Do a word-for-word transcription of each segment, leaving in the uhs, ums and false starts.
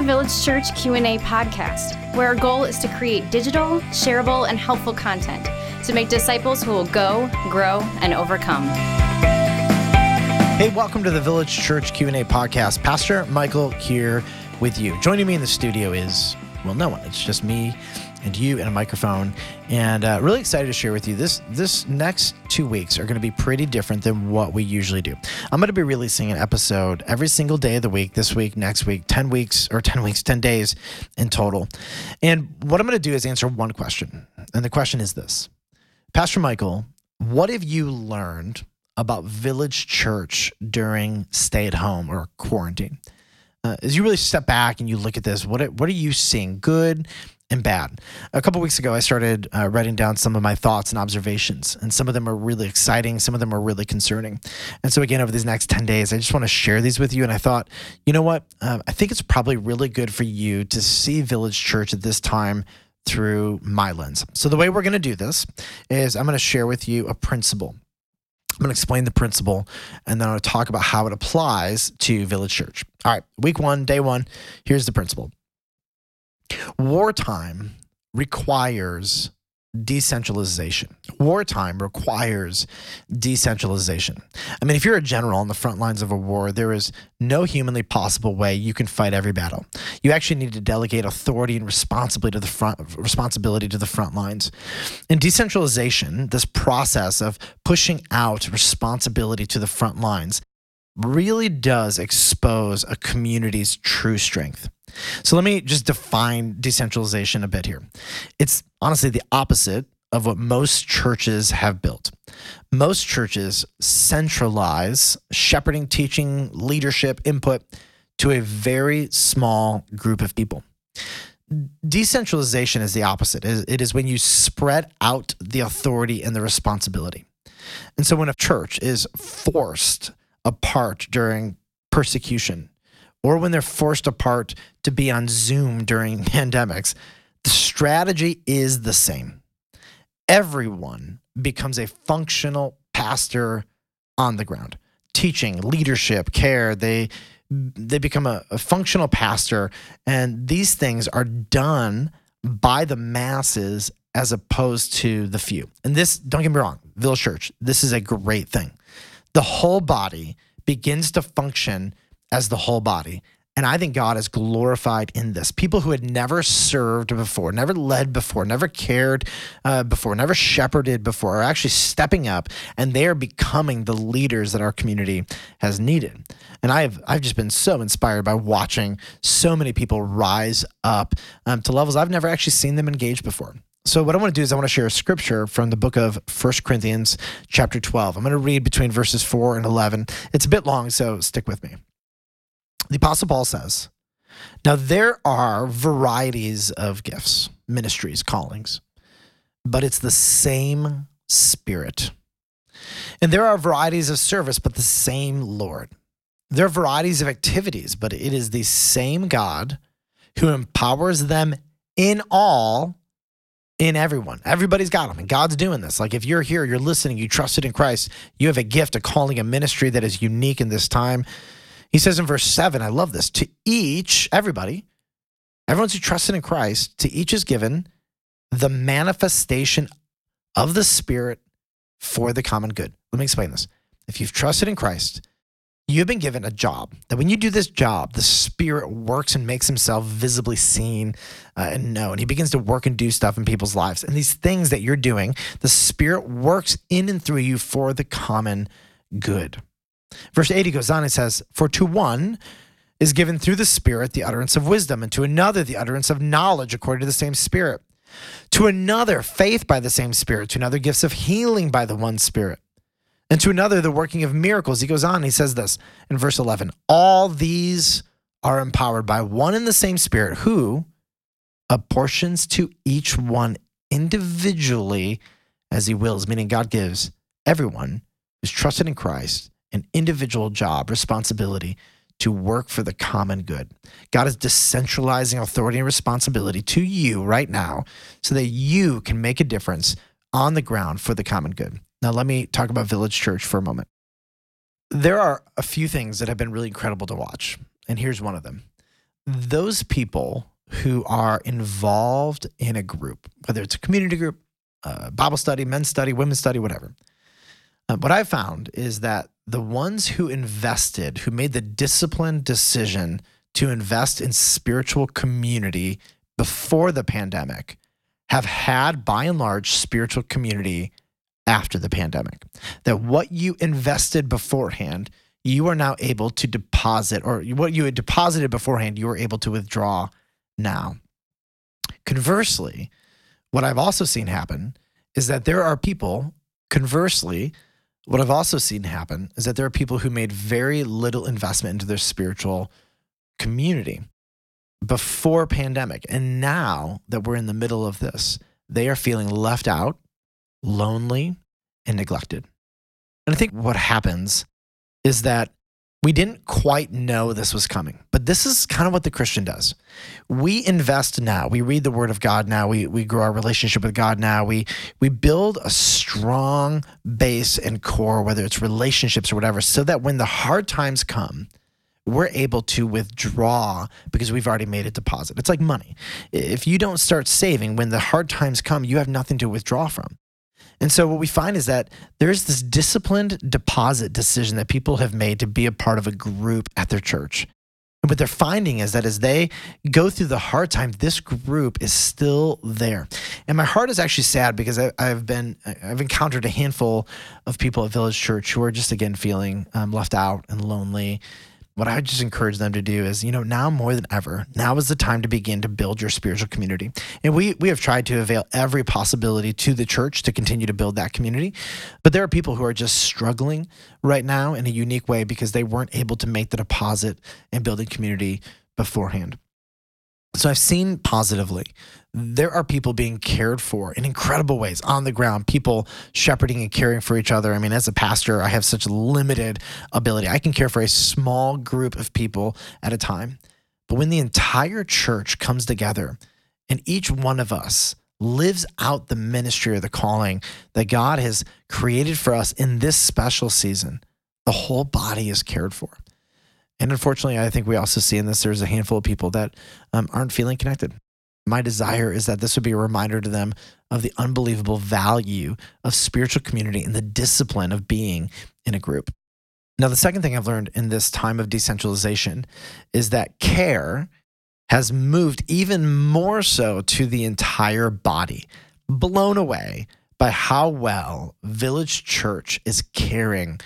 Village Church Q and A podcast, where our goal is to create digital, shareable, and helpful content to make disciples who will go, grow, and overcome. Hey, welcome to the Village Church Q and A podcast. Pastor Michael here with you. Joining me in the studio is, well, no one. It's just me and you and a microphone. And uh, really excited to share with you this this next two weeks are going to be pretty different than what we usually do. I'm going to be releasing an episode every single day of the week, this week, next week, ten weeks, or ten weeks, ten days in total. And what I'm going to do is answer one question. And the question is this: Pastor Michael, what have you learned about Village Church during stay at home or quarantine? Uh, as you really step back and you look at this, what are, what are you seeing, good and bad? A couple weeks ago, I started uh, writing down some of my thoughts and observations, and some of them are really exciting. Some of them are really concerning. And so again, over these next ten days, I just want to share these with you. And I thought, you know what? Uh, I think it's probably really good for you to see Village Church at this time through my lens. So the way we're going to do this is I'm going to share with you a principle. I'm going to explain the principle, and then I'm going to talk about how it applies to Village Church. All right, week one, day one, here's the principle. Wartime requires decentralization. Wartime requires decentralization. I mean, if you're a general on the front lines of a war, there is no humanly possible way you can fight every battle. You actually need to delegate authority and responsibility to the front responsibility to the front lines. In decentralization, this process of pushing out responsibility to the front lines really does expose a community's true strength. So let me just define decentralization a bit here. It's honestly the opposite of what most churches have built. Most churches centralize shepherding, teaching, leadership, input to a very small group of people. Decentralization is the opposite. It is when you spread out the authority and the responsibility. And so when a church is forced apart during persecution, or when they're forced apart to be on Zoom during pandemics, the strategy is the same. Everyone becomes a functional pastor on the ground, teaching, leadership, care. They they become a, a functional pastor, and these things are done by the masses as opposed to the few. And this, don't get me wrong, Village Church, this is a great thing. The whole body begins to function as the whole body. And I think God is glorified in this. People who had never served before, never led before, never cared uh, before, never shepherded before, are actually stepping up, and they are becoming the leaders that our community has needed. And I've I've just been so inspired by watching so many people rise up um, to levels I've never actually seen them engage before. So what I want to do is I want to share a scripture from the book of First Corinthians chapter twelve. I'm going to read between verses four and eleven. It's a bit long, so stick with me. The Apostle Paul says, "Now there are varieties of gifts, ministries, callings, but it's the same Spirit. And there are varieties of service, but the same Lord. There are varieties of activities, but it is the same God who empowers them in all, in everyone." Everybody's got them, and God's doing this. Like if you're here, you're listening, you trusted in Christ, you have a gift, a calling, a ministry that is unique in this time. He says in verse seven, I love this, to each, everybody, everyone who trusted in Christ, to each is given the manifestation of the Spirit for the common good. Let me explain this. If you've trusted in Christ, you've been given a job, that when you do this job, the Spirit works and makes himself visibly seen uh, and known. He begins to work and do stuff in people's lives. And these things that you're doing, the Spirit works in and through you for the common good. Verse eight, he goes on and says, "For to one is given through the Spirit the utterance of wisdom, and to another the utterance of knowledge according to the same Spirit. To another faith by the same Spirit, to another gifts of healing by the one Spirit, and to another the working of miracles." He goes on, he says this in verse eleven, "All these are empowered by one and the same Spirit, who apportions to each one individually as he wills," meaning God gives everyone who's trusted in Christ an individual job, responsibility to work for the common good. God is decentralizing authority and responsibility to you right now so that you can make a difference on the ground for the common good. Now, let me talk about Village Church for a moment. There are a few things that have been really incredible to watch, and here's one of them. those people who are involved in a group, whether it's a community group, uh, Bible study, men's study, women's study, whatever, uh, what I've found is that the ones who invested, who made the disciplined decision to invest in spiritual community before the pandemic, have had, by and large, spiritual community after the pandemic. That what you invested beforehand, you are now able to deposit, or what you had deposited beforehand, you are able to withdraw now. Conversely, what I've also seen happen is that there are people, conversely, what I've also seen happen is that there are people who made very little investment into their spiritual community before pandemic. And now that we're in the middle of this, they are feeling left out, lonely, and neglected. And I think what happens is that we didn't quite know this was coming, but this is kind of what the Christian does. We invest now. We read the Word of God now. We we grow our relationship with God now. We we build a strong base and core, whether it's relationships or whatever, so that when the hard times come, we're able to withdraw because we've already made a deposit. It's like money. If you don't start saving, when the hard times come, you have nothing to withdraw from. And so what we find is that there's this disciplined deposit decision that people have made to be a part of a group at their church. And what they're finding is that as they go through the hard time, this group is still there. And my heart is actually sad because I, I've been, I've encountered a handful of people at Village Church who are just, again, feeling um, left out and lonely. What I just encourage them to do is, you know, now more than ever, now is the time to begin to build your spiritual community. And we we have tried to avail every possibility to the church to continue to build that community. But there are people who are just struggling right now in a unique way because they weren't able to make the deposit and building community beforehand. So I've seen positively, there are people being cared for in incredible ways on the ground, people shepherding and caring for each other. I mean, as a pastor, I have such limited ability. I can care for a small group of people at a time. But when the entire church comes together and each one of us lives out the ministry or the calling that God has created for us in this special season, the whole body is cared for. And unfortunately, I think we also see in this, there's a handful of people that um, aren't feeling connected. My desire is that this would be a reminder to them of the unbelievable value of spiritual community and the discipline of being in a group. Now, the second thing I've learned in this time of decentralization is that care has moved even more so to the entire body. Blown away by how well Village Church is caring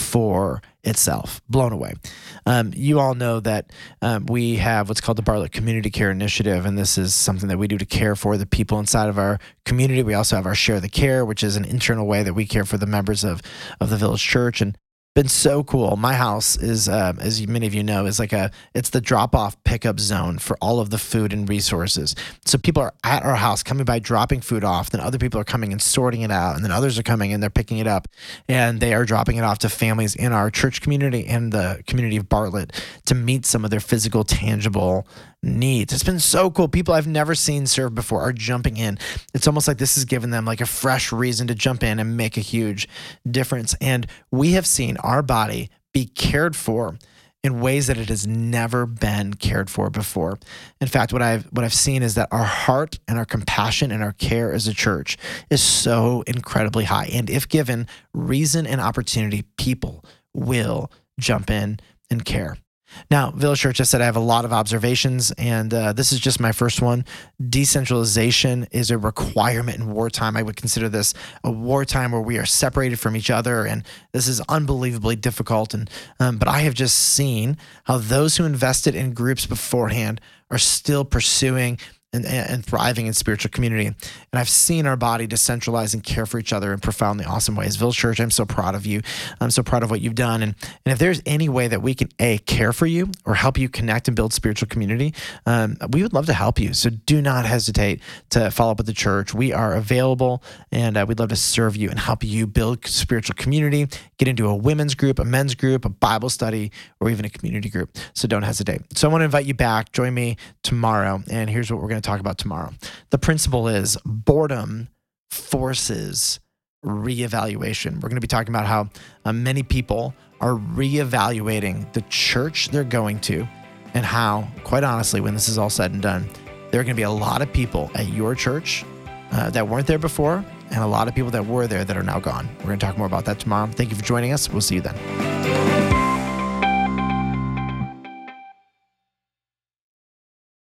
for itself. Blown away. Um, you all know that um, we have what's called the Bartlett Community Care Initiative, and this is something that we do to care for the people inside of our community. We also have our Share the Care, which is an internal way that we care for the members of, of the Village Church. And been so cool. My house is, uh, as many of you know, is like a, it's the drop-off pickup zone for all of the food and resources. So people are at our house coming by, dropping food off. Then other people are coming and sorting it out. And then others are coming and they're picking it up. And they are dropping it off to families in our church community and the community of Bartlett to meet some of their physical, tangible needs. It's been so cool. People I've never seen serve before are jumping in. It's almost like this has given them like a fresh reason to jump in and make a huge difference. And we have seen our body be cared for in ways that it has never been cared for before. In fact, what I've what I've seen is that our heart and our compassion and our care as a church is so incredibly high. And if given reason and opportunity, people will jump in and care. Now, Village Church, I said I have a lot of observations, and uh, this is just my first one. Decentralization is a requirement in wartime. I would consider this a wartime where we are separated from each other, and this is unbelievably difficult. And um, but I have just seen how those who invested in groups beforehand are still pursuing And, and thriving in spiritual community. And I've seen our body decentralize and care for each other in profoundly awesome ways. Village Church, I'm so proud of you. I'm so proud of what you've done. And, and if there's any way that we can, A, care for you or help you connect and build spiritual community, um, we would love to help you. So do not hesitate to follow up with the church. We are available, and uh, we'd love to serve you and help you build spiritual community, get into a women's group, a men's group, a Bible study, or even a community group. So don't hesitate. So I want to invite you back. Join me tomorrow. And here's what we're going to talk about tomorrow. The principle is boredom forces reevaluation. We're going to be talking about how uh, many people are reevaluating the church they're going to and how, quite honestly, when this is all said and done, there are going to be a lot of people at your church uh, that weren't there before, and a lot of people that were there that are now gone. We're going to talk more about that tomorrow. Thank you for joining us. We'll see you then.